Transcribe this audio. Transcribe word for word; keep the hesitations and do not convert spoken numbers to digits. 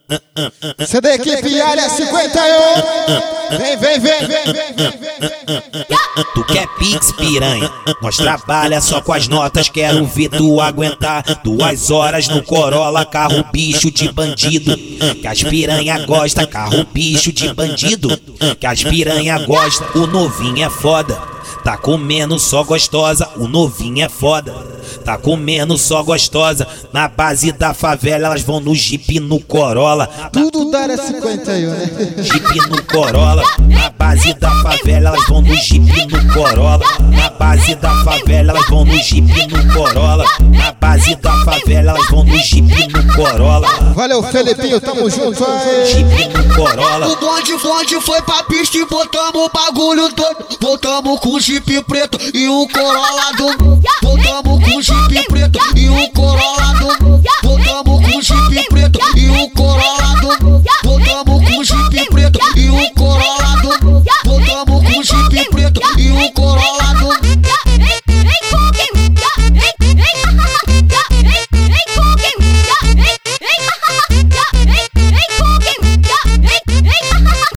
Você da equipe Área cinquenta e um. Vem, vem, vem, vem, vem, vem, vem. Tu quer pix, piranha? Nós trabalha só com as notas, quero ver tu aguentar duas horas no Corolla, carro bicho de bandido. Que as piranha gosta, carro bicho de bandido. Que as piranha gosta, o novinho é foda. Tá comendo só gostosa, o novinho é foda. Tá comendo só gostosa, na base da favela elas vão no Jeep no Corolla. Tudo da Área cinquenta e um, né? Jeep no Corolla, na base da favela elas vão no Jeep no Corolla. Na base da favela elas vão no Jeep no Corolla. Na base da favela elas vão no Jeep no Corolla. Valeu, Felipinho, tamo junto aí. Jeep no Corolla. O bonde, bonde foi pra pista e botamos o bagulho todo. Voltamos com o Jeep preto e o Corolla do. Voltamos com o Jeep preto e o Corolla do. Voltamos com o Jeep preto